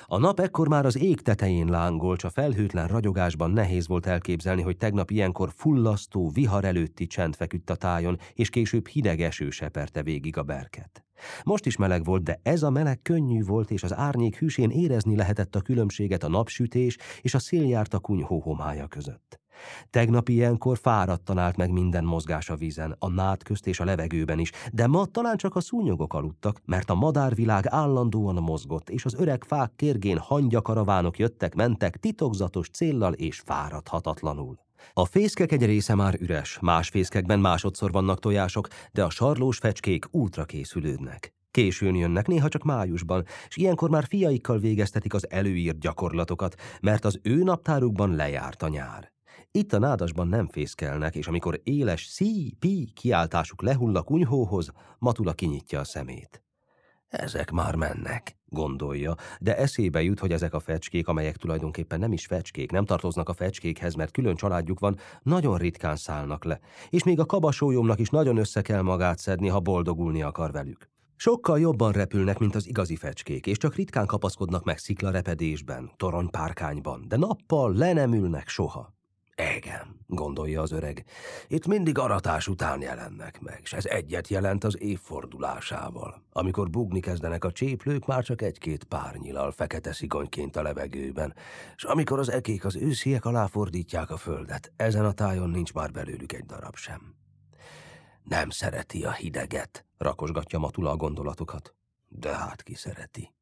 A nap ekkor már az ég tetején lángol, s a felhőtlen ragyogásban nehéz volt elképzelni, hogy tegnap ilyenkor fullasztó, vihar előtti csend feküdt a tájon, és később hideg eső seperte végig a berket. Most is meleg volt, de ez a meleg könnyű volt, és az árnyék hűsén érezni lehetett a különbséget a napsütés és a széljárt a kunyhó homályja között. Tegnap ilyenkor fáradtan állt meg minden mozgás a vízen, a nád közt és a levegőben is, de ma talán csak a szúnyogok aludtak, mert a madárvilág állandóan mozgott, és az öreg fák kérgén hangyakaravánok jöttek-mentek titokzatos céllal és fáradhatatlanul. A fészkek egy része már üres, más fészkekben másodszor vannak tojások, de a sarlós fecskék útra készülődnek. Későn jönnek, néha csak májusban, és ilyenkor már fiaikkal végeztetik az előírt gyakorlatokat, mert az ő naptárukban lejárt a nyár. Itt a nádasban nem fészkelnek, és amikor éles szí-pí kiáltásuk lehull a kunyhóhoz, Matula kinyitja a szemét. Ezek már mennek, gondolja, de eszébe jut, hogy ezek a fecskék, amelyek tulajdonképpen nem is fecskék, nem tartoznak a fecskékhez, mert külön családjuk van, nagyon ritkán szállnak le, és még a kabasólyomnak is nagyon össze kell magát szedni, ha boldogulni akar velük. Sokkal jobban repülnek, mint az igazi fecskék, és csak ritkán kapaszkodnak meg sziklarepedésben, toronypárkányban, de nappal le nem ülnek soha. Igen, gondolja az öreg. Itt mindig aratás után jelennek meg, és ez egyet jelent az évfordulásával. Amikor bugni kezdenek a cséplők, már csak egy-két pár nyilal fekete szigonyként a levegőben, és amikor az ekék az ősziek alá fordítják a földet, ezen a tájon nincs már belőlük egy darab sem. Nem szereti a hideget, rakosgatja Matula a gondolatokat. De hát ki szereti?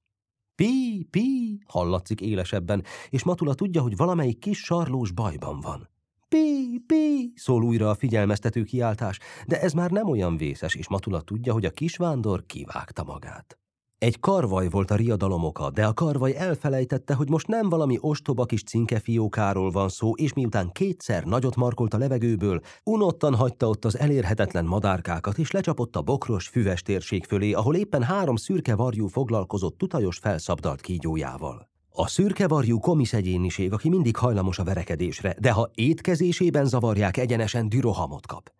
Pí, pí, hallatszik élesebben, és Matula tudja, hogy valamelyik kis sarlós bajban van. Pí, pí, szól újra a figyelmeztető kiáltás, de ez már nem olyan vészes, és Matula tudja, hogy a kisvándor kivágta magát. Egy karvaj volt a riadalom oka, de a karvaj elfelejtette, hogy most nem valami ostoba kis cinkefiókáról van szó, és miután kétszer nagyot markolt a levegőből, unottan hagyta ott az elérhetetlen madárkákat, és lecsapott a bokros, füves térség fölé, ahol éppen 3 szürke varjú foglalkozott tutajos felszabdalt kígyójával. A szürke varjú komisz egyéniség, aki mindig hajlamos a verekedésre, de ha étkezésében zavarják, egyenesen dürohamot kap.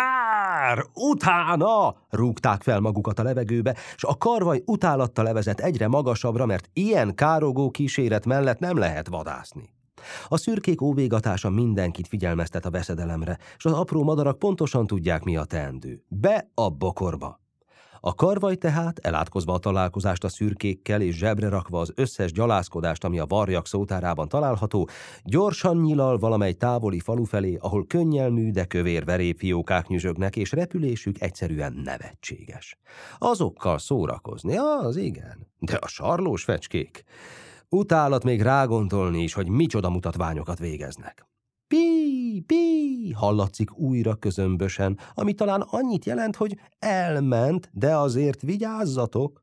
Kár! Utána! Rúgták fel magukat a levegőbe, s a karvaj utálattal levezett egyre magasabbra, mert ilyen károgó kíséret mellett nem lehet vadászni. A szürkék óvégatása mindenkit figyelmeztet a veszedelemre, s az apró madarak pontosan tudják, mi a teendő. Be a bokorba! A karvaj tehát, elátkozva a találkozást a szürkékkel és zsebre rakva az összes gyalászkodást, ami a varjak szótárában található, gyorsan nyilal valamely távoli falu felé, ahol könnyelmű, de kövér verépfiókák nyüzsögnek, és repülésük egyszerűen nevetséges. Azokkal szórakozni, az igen, de a sarlós fecskék. Utálat még rágondolni is, hogy micsoda mutatványokat végeznek. Pí, pí, hallatszik újra közömbösen, ami talán annyit jelent, hogy elment, de azért vigyázzatok.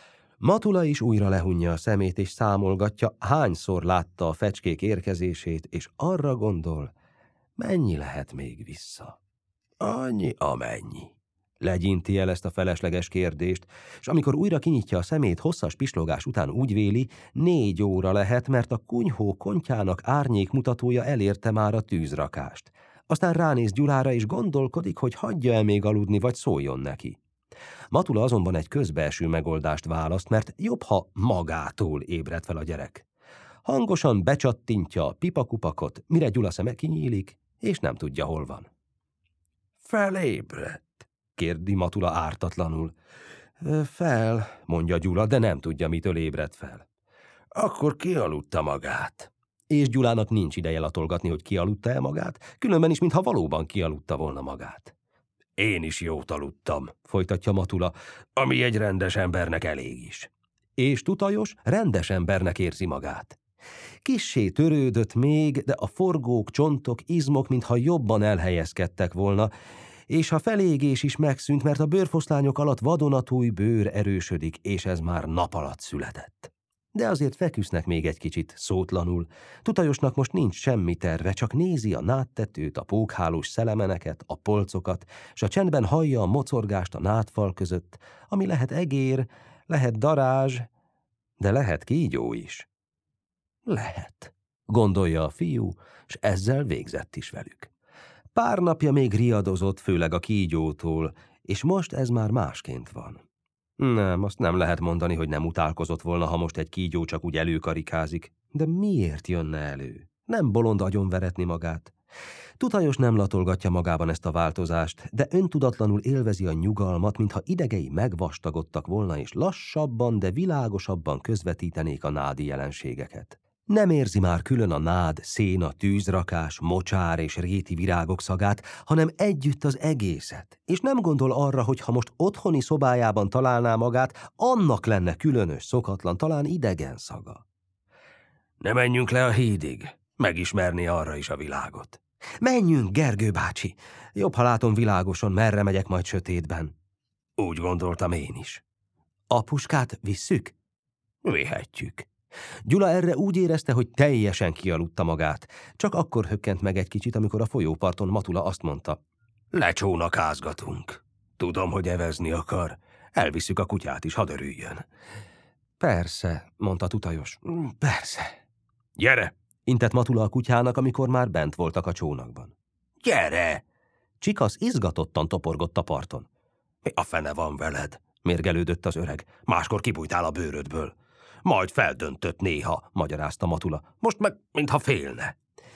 Matula is újra lehunja a szemét, és számolgatja, hányszor látta a fecskék érkezését, és arra gondol, mennyi lehet még vissza. Annyi, amennyi. Legyinti el ezt a felesleges kérdést, és amikor újra kinyitja a szemét, hosszas pislogás után úgy véli, 4 óra lehet, mert a kunyhó kontyának árnyékmutatója elérte már a tűzrakást. Aztán ránéz Gyulára, és gondolkodik, hogy hagyja-e még aludni, vagy szóljon neki. Matula azonban egy közbeeső megoldást választ, mert jobb, ha magától ébred fel a gyerek. Hangosan becsattintja a pipakupakot, mire Gyula szeme kinyílik, és nem tudja, hol van. Felébredt, kérdi Matula ártatlanul. Fel, mondja Gyula, de nem tudja, mitől ébredt fel. Akkor kialudta magát. És Gyulának nincs ideje latolgatni, hogy kialudta-e magát, különben is, mintha valóban kialudta volna magát. Én is jót aludtam, folytatja Matula, ami egy rendes embernek elég is. És tutajos, rendes embernek érzi magát. Kissé törődött még, de a forgók, csontok, izmok, mintha jobban elhelyezkedtek volna, és a felégés is megszűnt, mert a bőrfoszlányok alatt vadonatúj bőr erősödik, és ez már nap alatt született. De azért feküsznek még egy kicsit, szótlanul. Tutajosnak most nincs semmi terve, csak nézi a nádtetőt, a pókhálós szelemeneket, a polcokat, s a csendben hallja a mocorgást a nádfal között, ami lehet egér, lehet darázs, de lehet kígyó is. Lehet, gondolja a fiú, s ezzel végzett is velük. Pár napja még riadozott, főleg a kígyótól, és most ez már másként van. Nem, azt nem lehet mondani, hogy nem utálkozott volna, ha most egy kígyó csak úgy előkarikázik. De miért jönne elő? Nem bolond agyonveretni magát. Tutajos nem latolgatja magában ezt a változást, de öntudatlanul élvezi a nyugalmat, mintha idegei megvastagodtak volna, és lassabban, de világosabban közvetítenék a nádi jelenségeket. Nem érzi már külön a nád, széna, tűzrakás, mocsár és réti virágok szagát, hanem együtt az egészet, és nem gondol arra, hogy ha most otthoni szobájában találná magát, annak lenne különös, szokatlan, talán idegen szaga. Ne menjünk le a hídig, megismerni arra is a világot. Menjünk, Gergő bácsi! Jobb, ha látom világosan, merre megyek majd sötétben. Úgy gondoltam én is. A puskát visszük? Vihetjük. Gyula erre úgy érezte, hogy teljesen kialudta magát. Csak akkor hökkent meg egy kicsit, amikor a folyóparton Matula azt mondta. Lecsónakázgatunk. Tudom, hogy evezni akar. Elviszük a kutyát is, hadd örüljön. Persze, mondta Tutajos. Persze. Gyere! Intett Matula a kutyának, amikor már bent voltak a csónakban. Gyere! Csikasz izgatottan toporgott a parton. Mi a fene van veled? Mérgelődött az öreg. Máskor kibújtál a bőrödből. Majd feldöntött néha, magyarázta Matula. Most meg, mintha félne.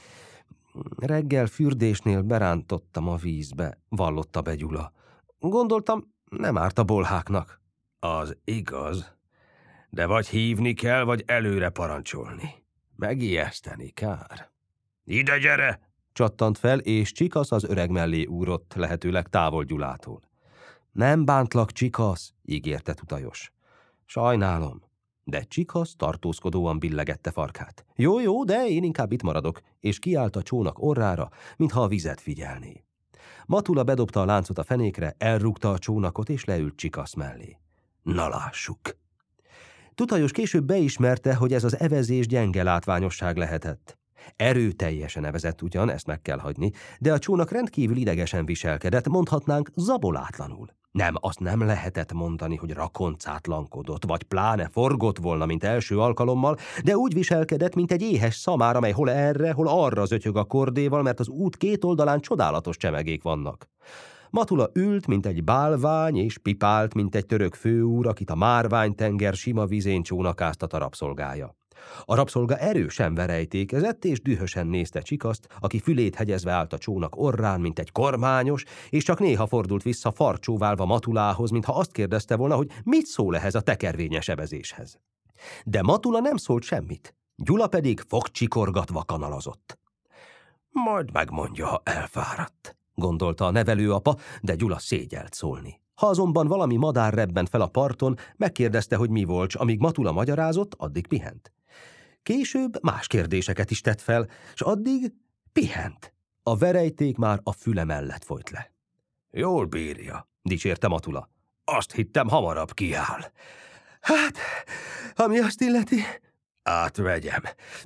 Reggel fürdésnél berántottam a vízbe, vallotta be Gyula. Gondoltam, nem árt a bolháknak. Az igaz, de vagy hívni kell, vagy előre parancsolni. Megijeszteni kár. Ide gyere! Csattant fel, és Csikasz az öreg mellé úrott, lehetőleg távol Gyulától. Nem bántlak, Csikasz, ígérte Tutajos. Sajnálom. De Csikasz tartózkodóan billegette farkát. Jó, de én inkább itt maradok, és kiállt a csónak orrára, mintha a vizet figyelné. Matula bedobta a láncot a fenékre, elrúgta a csónakot, és leült Csikasz mellé. Na lássuk! Tutajos később beismerte, hogy ez az evezés gyenge látványosság lehetett. Erőteljesen evezett ugyan, ezt meg kell hagyni, de a csónak rendkívül idegesen viselkedett, mondhatnánk zabolátlanul. Nem, azt nem lehetett mondani, hogy rakoncátlankodott, vagy pláne forgott volna, mint első alkalommal, de úgy viselkedett, mint egy éhes szamár, amely hol erre, hol arra zötyög a kordéval, mert az út két oldalán csodálatos csemegék vannak. Matula ült, mint egy bálvány, és pipált, mint egy török főúr, akit a márványtenger sima vízén csónakáztat a rabszolgája. A rabszolga erősen verejtékezett, és dühösen nézte Csikaszt, aki fülét hegyezve állt a csónak orrán, mint egy kormányos, és csak néha fordult vissza farcsóválva Matulához, mintha azt kérdezte volna, hogy mit szól ehhez a tekervényes evezéshez. De Matula nem szólt semmit, Gyula pedig fogcsikorgatva kanalazott. Majd megmondja, ha elfáradt, gondolta a nevelőapa, de Gyula szégyelt szólni. Ha azonban valami madár rebbent fel a parton, megkérdezte, hogy mi volt, s amíg Matula magyarázott, addig pihent. Később más kérdéseket is tett fel, s addig pihent. A verejték már a füle mellett folyt le. Jól bírja, dicsérte Matula. Azt hittem, hamarabb kiáll. Hát, ami azt illeti... Átvegyem.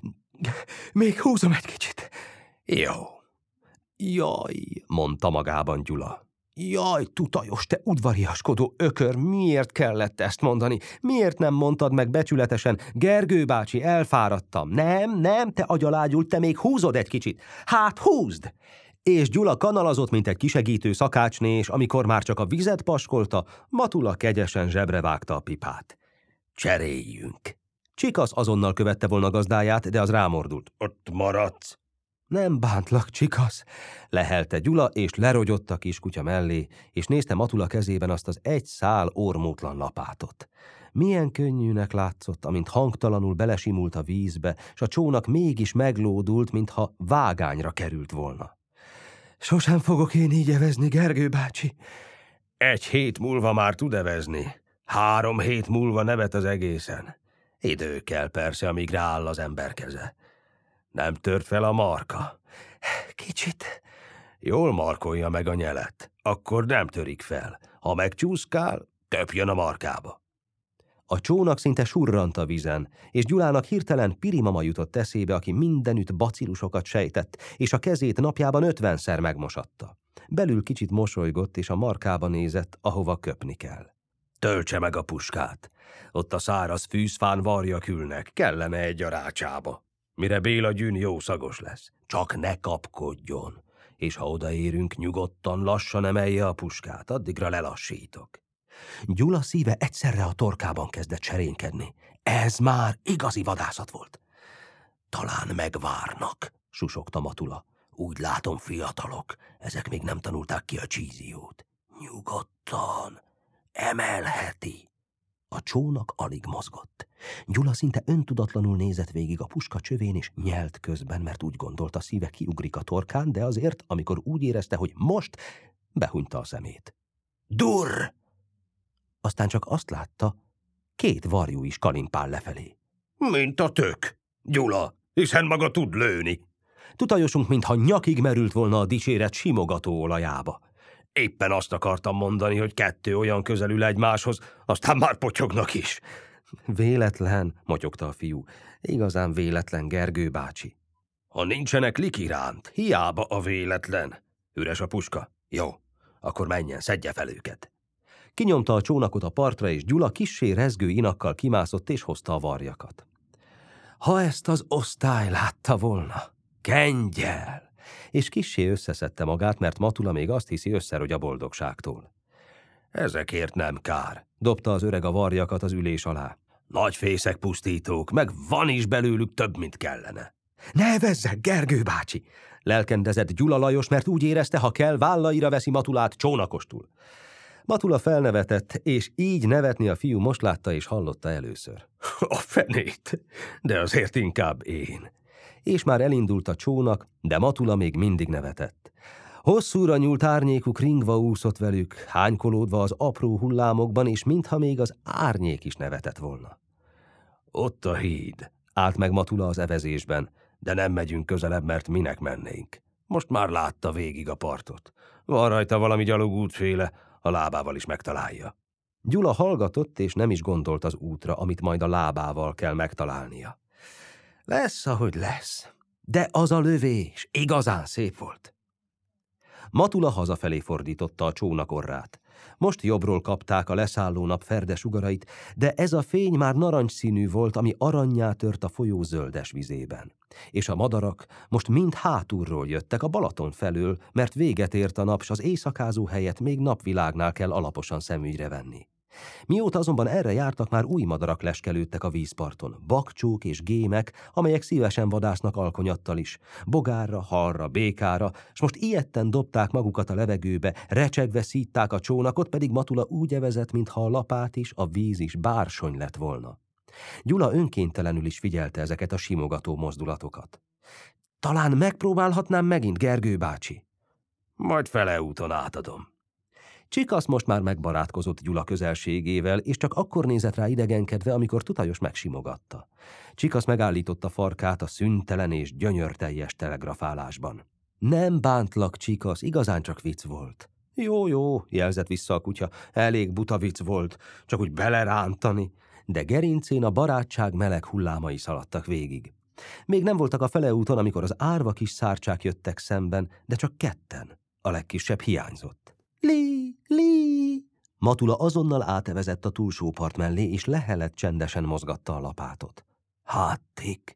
Még húzom egy kicsit. Jó. Jaj, mondta magában Gyula. Jaj, Tutajos, te udvariaskodó ökör, miért kellett ezt mondani? Miért nem mondtad meg becsületesen, Gergő bácsi, elfáradtam? Nem, te agyalágyult, te még húzod egy kicsit. Hát húzd! És Gyula kanalazott, mint egy kisegítő szakácsné, és amikor már csak a vizet paskolta, Matula kegyesen zsebre vágta a pipát. Cseréljünk. Csikasz azonnal követte volna gazdáját, de az rámordult. Ott maradsz. Nem bántlak, Csikasz, lehelte Gyula, és lerogyott a kiskutya mellé, és nézte Matula kezében azt az egy szál ormótlan lapátot. Milyen könnyűnek látszott, amint hangtalanul belesimult a vízbe, s a csónak mégis meglódult, mintha vágányra került volna. Sosem fogok én így evezni, Gergő bácsi. 1 hét múlva már tud evezni. 3 hét múlva nevet az egészen. Idő kell persze, amíg rááll az ember keze. Nem tört fel a marka? Kicsit. Jól markolja meg a nyelet, akkor nem törik fel. Ha megcsúszkál, töpjön a markába. A csónak szinte surrant a vízen, és Gyulának hirtelen Pirimama jutott eszébe, aki mindenütt bacillusokat sejtett, és a kezét napjában 50-szer megmosatta. Belül kicsit mosolygott, és a markába nézett, ahova köpni kell. Töltse meg a puskát. Ott a száraz fűzfán varjak ülnek, kellene egy a rácsába. Mire Béla gyűn jó szagos lesz. Csak ne kapkodjon. És ha odaérünk, nyugodtan, lassan emelje a puskát, addigra lelassítok. Gyula szíve egyszerre a torkában kezdett serénykedni. Ez már igazi vadászat volt. Talán megvárnak, susogta Matula. Úgy látom, fiatalok, ezek még nem tanulták ki a csíziót. Nyugodtan, emelheti. A csónak alig mozgott. Gyula szinte öntudatlanul nézett végig a puska csövén, és nyelt közben, mert úgy gondolta, szíve kiugrik a torkán, de azért, amikor úgy érezte, hogy most, behunyta a szemét. Durr! Aztán csak azt látta, 2 varjú is kalimpál lefelé. Mint a tök, Gyula, hiszen maga tud lőni. Tutajosunk, mintha nyakig merült volna a dicséret simogató olajába. Éppen azt akartam mondani, hogy 2 olyan közel ül egymáshoz, aztán már potyognak is. Véletlen, motyogta a fiú. Igazán véletlen, Gergő bácsi. Ha nincsenek likiránt, hiába a véletlen. Üres a puska? Jó, akkor menjen, szedje fel őket. Kinyomta a csónakot a partra, és Gyula kissé rezgő inakkal kimászott, és hozta a varjakat. Ha ezt az osztály látta volna, kengyel! És kissé összeszedte magát, mert Matula még azt hiszi, összerogy a boldogságtól. Ezekért nem kár, dobta az öreg a varjakat az ülés alá. Nagy fészek pusztítók, meg van is belőlük több, mint kellene. Ne vezzek, Gergő bácsi! Lelkendezett Gyula Lajos, mert úgy érezte, ha kell, vállaira veszi Matulát csónakostul. Matula felnevetett, és így nevetni a fiú most látta és hallotta először. A fenét, de azért inkább én. És már elindult a csónak, de Matula még mindig nevetett. Hosszúra nyúlt árnyékuk ringva úszott velük, hánykolódva az apró hullámokban, és mintha még az árnyék is nevetett volna. Ott a híd, állt meg Matula az evezésben, de nem megyünk közelebb, mert minek mennénk. Most már látta végig a partot. Van rajta valami gyalogútféle, a lábával is megtalálja. Gyula hallgatott, és nem is gondolt az útra, amit majd a lábával kell megtalálnia. Lesz, ahogy lesz, de az a lövés igazán szép volt. Matula hazafelé fordította a csónak orrát. Most jobbról kapták a leszálló nap ferde sugarait, de ez a fény már narancsszínű volt, ami arannyá tört a folyó zöldes vizében. És a madarak most mind hátulról jöttek a Balaton felől, mert véget ért a nap, s az éjszakázó helyet még napvilágnál kell alaposan szemügyre venni. Mióta azonban erre jártak, már új madarak leskelődtek a vízparton, bakcsók és gémek, amelyek szívesen vadásznak alkonyattal is, bogárra, halra, békára, s most ijedten dobták magukat a levegőbe, recsegve szítták a csónakot, pedig Matula úgy evezett, mintha a lapát is, a víz is bársony lett volna. Gyula önkéntelenül is figyelte ezeket a simogató mozdulatokat. Talán megpróbálhatnám megint, Gergő bácsi? Majd fele úton átadom. Csikasz most már megbarátkozott Gyula közelségével, és csak akkor nézett rá idegenkedve, amikor Tutajos megsimogatta. Csikasz megállította farkát a szüntelen és gyönyörteljes telegrafálásban. Nem bántlak, Csikasz, igazán csak vicc volt. Jó, jelzett vissza a kutya, elég buta vicc volt, csak úgy belerántani. De gerincén a barátság meleg hullámai szaladtak végig. Még nem voltak a feleúton, amikor az árva kis szárcsák jöttek szemben, de csak 2, a legkisebb hiányzott. Li! Matula azonnal átevezett a túlsó part mellé, és lehelett csendesen mozgatta a lapátot. Hátték!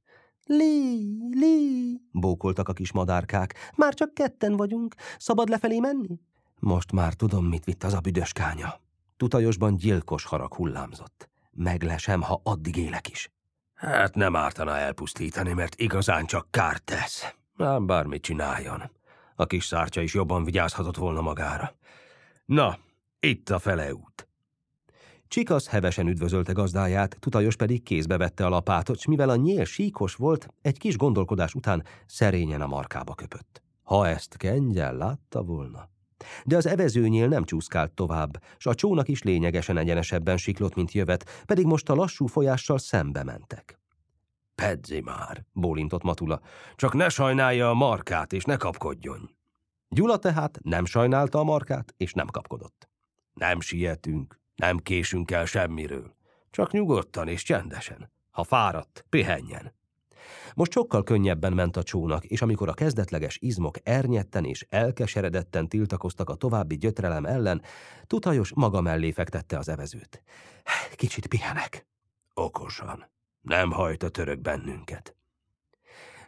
Li! Bókoltak a kis madárkák. Már csak 2 vagyunk, szabad lefelé menni? Most már tudom, mit vitt az a büdös kánya. Tutajosban gyilkos harag hullámzott. Meglesem, ha addig élek is. Hát nem ártana elpusztítani, mert igazán csak kárt tesz. Ám bármit csináljon. A kis szárcsa is jobban vigyázhatott volna magára. Na, itt a feleút. Csikasz hevesen üdvözölte gazdáját, Tutajos pedig kézbe vette a lapátot, s mivel a nyél síkos volt, egy kis gondolkodás után szerényen a markába köpött. Ha ezt kengyel látta volna. De az evezőnyél nem csúszkált tovább, s a csónak is lényegesen egyenesebben siklott, mint jövet, pedig most a lassú folyással szembe mentek. Pedzi már, bólintott Matula, csak ne sajnálja a markát, és ne kapkodjon. Gyula tehát nem sajnálta a markát, és nem kapkodott. Nem sietünk, nem késünk el semmiről, csak nyugodtan és csendesen. Ha fáradt, pihenjen. Most sokkal könnyebben ment a csónak, és amikor a kezdetleges izmok ernyetten és elkeseredetten tiltakoztak a további gyötrelem ellen, Tutajos maga mellé fektette az evezőt. Kicsit pihenek. Okosan. Nem hajt a török bennünket.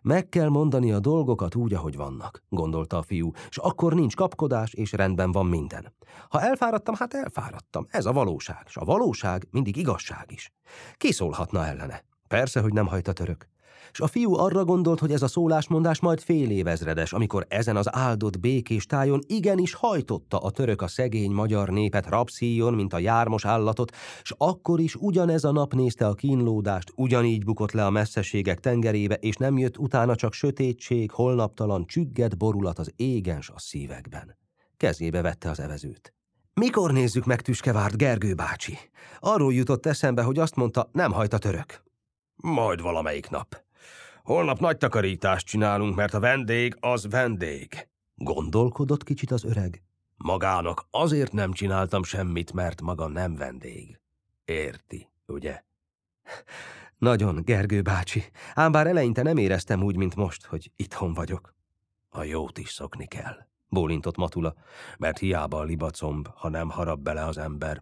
Meg kell mondani a dolgokat úgy, ahogy vannak, gondolta a fiú, s akkor nincs kapkodás, és rendben van minden. Ha elfáradtam, hát elfáradtam. Ez a valóság, s a valóság mindig igazság is. Ki szólhatna ellene? Persze, hogy nem hajt a török. S a fiú arra gondolt, hogy ez a szólásmondás majd fél évezredes, amikor ezen az áldott békés tájon igenis hajtotta a török a szegény magyar népet rabszíjon, mint a jármos állatot, s akkor is ugyanez a nap nézte a kínlódást, ugyanígy bukott le a messzeségek tengerébe, és nem jött utána csak sötétség, holnaptalan, csügged borulat az égen s a szívekben. Kezébe vette az evezőt. Mikor nézzük meg Tüskevárd, Gergő bácsi? Arról jutott eszembe, hogy azt mondta, nem hajt a török. Majd valamelyik nap. Holnap nagy takarítást csinálunk, mert a vendég az vendég. Gondolkodott kicsit az öreg. Magának azért nem csináltam semmit, mert maga nem vendég. Érti, ugye? Nagyon, Gergő bácsi. Ám bár eleinte nem éreztem úgy, mint most, hogy itthon vagyok. A jót is szokni kell, bólintott Matula, mert hiába a libacomb, ha nem harap bele az ember.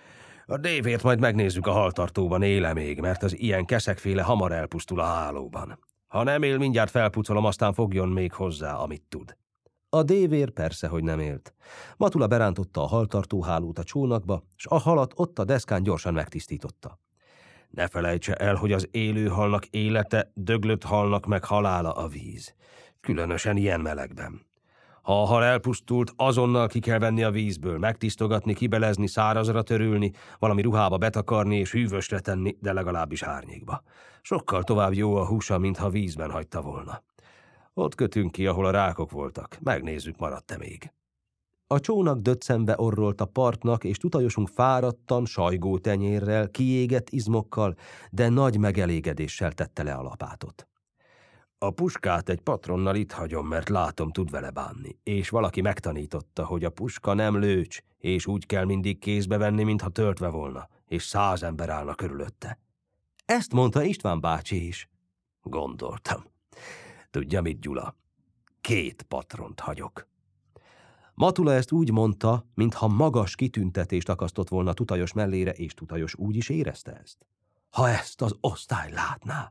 A dévért majd megnézzük a haltartóban, éle még, mert az ilyen keszekféle hamar elpusztul a hálóban. Ha nem él, mindjárt felpucolom, aztán fogjon még hozzá, amit tud. A dévér persze, hogy nem élt. Matula berántotta a haltartóhálót a csónakba, s a halat ott a deszkán gyorsan megtisztította. Ne felejtse el, hogy az élő halnak élete, döglött halnak meg halála a víz. Különösen ilyen melegben. Ha a hal elpusztult, azonnal ki kell venni a vízből, megtisztogatni, kibelezni, szárazra törülni, valami ruhába betakarni és hűvösre tenni, de legalábbis árnyékba. Sokkal tovább jó a húsa, mintha vízben hagyta volna. Ott kötünk ki, ahol a rákok voltak. Megnézzük, maradt-e még. A csónak döccembe orrolt a partnak, és tutajosunk fáradtan, sajgó tenyérrel, kiégett izmokkal, de nagy megelégedéssel tette le a lapátot. A puskát egy patronnal itt hagyom, mert látom, tud vele bánni, és valaki megtanította, hogy a puska nem lőcs, és úgy kell mindig kézbe venni, mintha töltve volna, és 100 ember állna körülötte. Ezt mondta István bácsi is. Gondoltam. Tudja mit, Gyula? 2 patront hagyok. Matula ezt úgy mondta, mintha magas kitüntetést akasztott volna Tutajos mellére, és Tutajos úgy is érezte ezt. Ha ezt az osztály látná!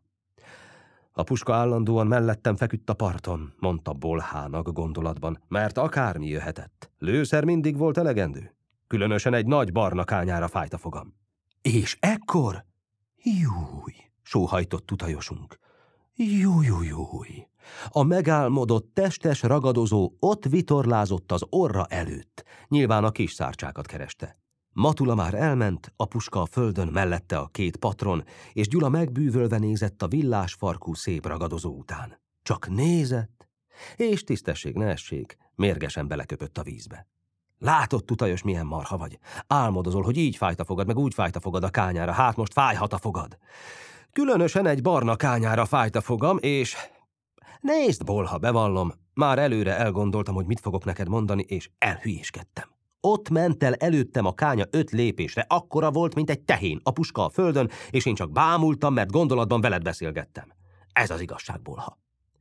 A puska állandóan mellettem feküdt a parton, mondta Bolhának gondolatban, mert akármi jöhetett. Lőszer mindig volt elegendő. Különösen egy nagy barna kányára fájt a fogam. És ekkor? Júj, sóhajtott Tutajosunk. Júj. A megálmodott testes ragadozó ott vitorlázott az orra előtt. Nyilván a kis szárcsákat kereste. Matula már elment, a puska a földön, mellette a 2 patron, és Gyula megbűvölve nézett a villás farkú szép ragadozó után. Csak nézett, és tisztesség ne essék, mérgesen beleköpött a vízbe. Látod, Tutajos, milyen marha vagy? Álmodozol, hogy így fájt a fogad, meg úgy fájt a fogad a kányára, hát most fájhat a fogad. Különösen egy barna kányára fájt a fogam, és... Nézd, Bolha, bevallom, már előre elgondoltam, hogy mit fogok neked mondani, és elhülyéskedtem. Ott ment el előttem a kánya 5 lépésre, akkora volt, mint egy tehén, a puska a földön, és én csak bámultam, mert gondolatban veled beszélgettem. Ez az igazság, Bolha.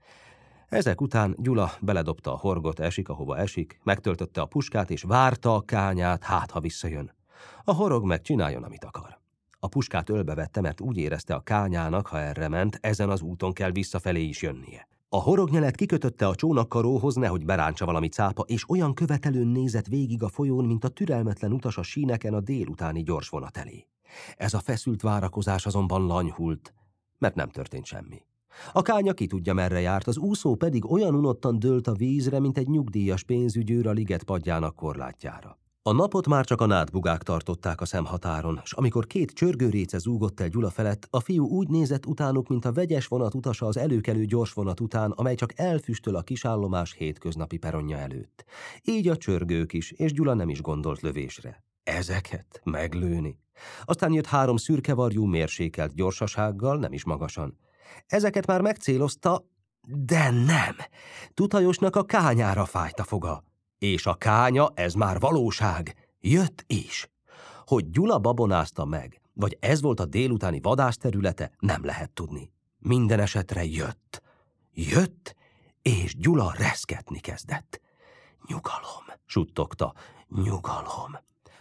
Ezek után Gyula beledobta a horgot, esik, ahova esik, megtöltötte a puskát, és várta a kányát, hát ha visszajön. A horog meg csináljon, amit akar. A puskát ölbevette, mert úgy érezte a kányának, ha erre ment, ezen az úton kell visszafelé is jönnie. A horognyelet kikötötte a csónakkaróhoz, nehogy berántsa valami cápa, és olyan követelőn nézett végig a folyón, mint a türelmetlen utas a síneken a délutáni gyorsvonat elé. Ez a feszült várakozás azonban lanyhult, mert nem történt semmi. A kánya ki tudja, merre járt, az úszó pedig olyan unottan dőlt a vízre, mint egy nyugdíjas pénzügyőr a liget padjának korlátjára. A napot már csak a nádbugák tartották a szemhatáron, s amikor 2 csörgőréce zúgott el Gyula felett, a fiú úgy nézett utánuk, mint a vegyes vonat utasa az előkelő gyorsvonat után, amely csak elfüstöl a kisállomás hétköznapi peronja előtt. Így a csörgők is, és Gyula nem is gondolt lövésre. Ezeket meglőni? Aztán jött 3 szürkevarjú mérsékelt gyorsasággal, nem is magasan. Ezeket már megcélozta, de nem. Tutajosnak a kányára fájt a foga. És a kánya, ez már valóság, jött is. Hogy Gyula babonázta meg, vagy ez volt a délutáni vadászterülete, nem lehet tudni. Minden esetre jött. Jött, és Gyula reszketni kezdett. Nyugalom, suttogta, nyugalom.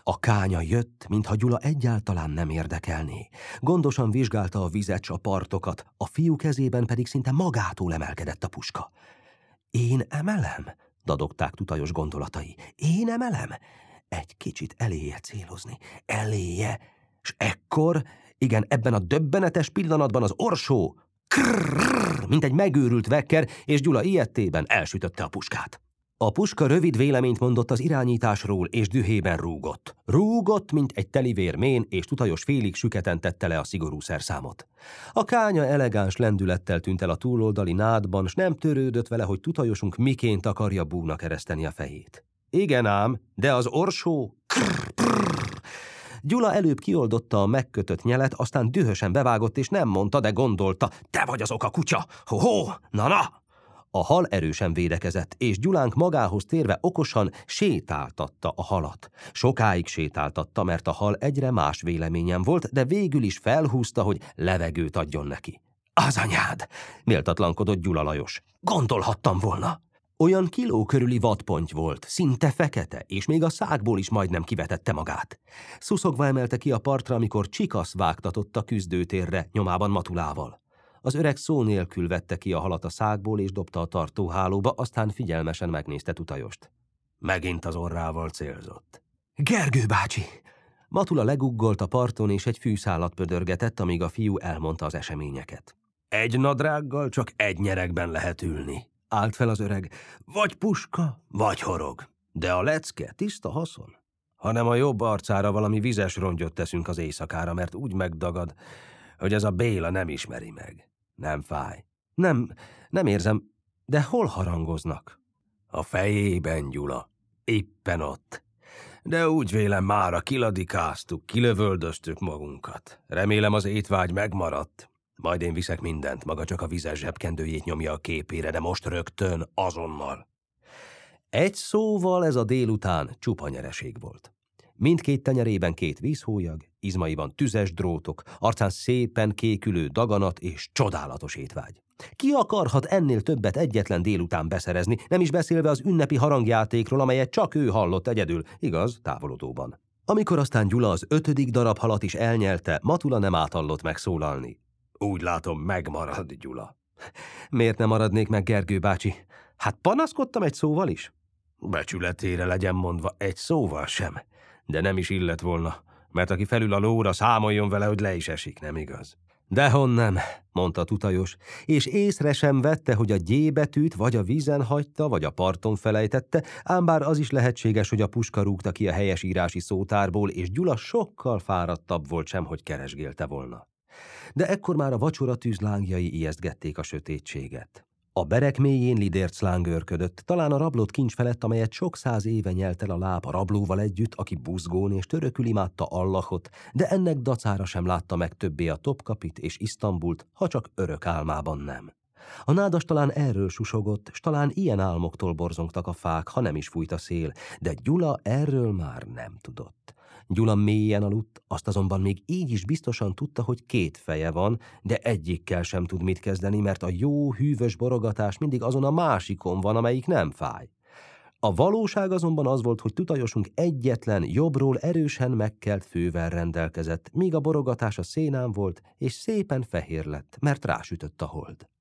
A kánya jött, mintha Gyula egyáltalán nem érdekelné. Gondosan vizsgálta a vizet s a partokat, a fiú kezében pedig szinte magától emelkedett a puska. Én emelem? Dadogták Tutajos gondolatai. Én emelem? Egy kicsit eléje célozni. Eléje. S ekkor, igen, ebben a döbbenetes pillanatban az orsó, krrrr, mint egy megőrült vekker, és Gyula ijedtében elsütötte a puskát. A puska rövid véleményt mondott az irányításról, és dühében rúgott. Rúgott, mint egy telivér mén, és Tutajos félig süketen tette le a szigorú szerszámot. A kánya elegáns lendülettel tűnt el a túloldali nádban, s nem törődött vele, hogy Tutajosunk miként akarja búnak ereszteni a fejét. Igen ám, de az orsó... Gyula előbb kioldotta a megkötött nyelet, aztán dühösen bevágott, és nem mondta, de gondolta. Te vagy az oka, kutya! Ho-ho! Na-na! A hal erősen védekezett, és Gyulánk magához térve okosan sétáltatta a halat. Sokáig sétáltatta, mert a hal egyre más véleményen volt, de végül is felhúzta, hogy levegőt adjon neki. Az anyád! Méltatlankodott Gyula Lajos. Gondolhattam volna. Olyan kiló körüli vadponty volt, szinte fekete, és még a szákból is majdnem kivetette magát. Szuszogva emelte ki a partra, amikor Csikasz vágtatott a küzdőtérre, nyomában Matulával. Az öreg szó nélkül vette ki a halat a szákból, és dobta a tartóhálóba, aztán figyelmesen megnézte Tutajost. Megint az orrával célzott. Gergő bácsi! Matula leguggolt a parton, és egy fűszálat pödörgetett, amíg a fiú elmondta az eseményeket. Egy nadrággal csak egy nyeregben lehet ülni. Állt fel az öreg. Vagy puska, vagy horog. De a lecke tiszta haszon. Hanem a jobb arcára valami vizes rongyot teszünk az éjszakára, mert úgy megdagad, hogy ez a Béla nem ismeri meg. Nem fáj. Nem érzem, de hol harangoznak? A fejében, Gyula. Éppen ott. De úgy vélem, mára kiladikáztuk, kilövöldöztük magunkat. Remélem az étvágy megmaradt. Majd én viszek mindent, maga csak a vizes zsebkendőjét nyomja a képére, de most rögtön, azonnal. Egy szóval ez a délután csupa nyereség volt. Mindkét tenyerében 2 vízhólyag, izmaiban tüzes drótok, arcán szépen kékülő daganat és csodálatos étvágy. Ki akarhat ennél többet egyetlen délután beszerezni, nem is beszélve az ünnepi harangjátékról, amelyet csak ő hallott egyedül, igaz, távolodóban. Amikor aztán Gyula az 5. darab halat is elnyelte, Matula nem átallott megszólalni. Úgy látom, megmarad, Gyula. Miért nem maradnék meg, Gergő bácsi? Hát panaszkodtam egy szóval is? Becsületére legyen mondva, egy szóval sem. De nem is illett volna, mert aki felül a lóra, számoljon vele, hogy le is esik, nem igaz? Dehon nem, mondta Tutajos, és észre sem vette, hogy a G betűt vagy a vízen hagyta, vagy a parton felejtette, ám bár az is lehetséges, hogy a puska rúgta ki a helyesírási szótárból, és Gyula sokkal fáradtabb volt sem, hogy keresgélte volna. De ekkor már a vacsora tűzlángjai ijesztgették a sötétséget. A berek mélyén lidércláng őrködött, talán a rablott kincs felett, amelyet sok 100 éve nyelt el a láb a rablóval együtt, aki buzgón és törökül imádta Allahot, de ennek dacára sem látta meg többé a Topkapit és Isztambult, ha csak örök álmában nem. A nádas talán erről susogott, s talán ilyen álmoktól borzongtak a fák, ha nem is fújt a szél, de Gyula erről már nem tudott. Gyula mélyen aludt, azt azonban még így is biztosan tudta, hogy 2 feje van, de egyikkel sem tud mit kezdeni, mert a jó, hűvös borogatás mindig azon a másikon van, amelyik nem fáj. A valóság azonban az volt, hogy Tutajosunk egyetlen, jobbról erősen megkelt fővel rendelkezett, míg a borogatás a szénán volt, és szépen fehér lett, mert rásütött a hold.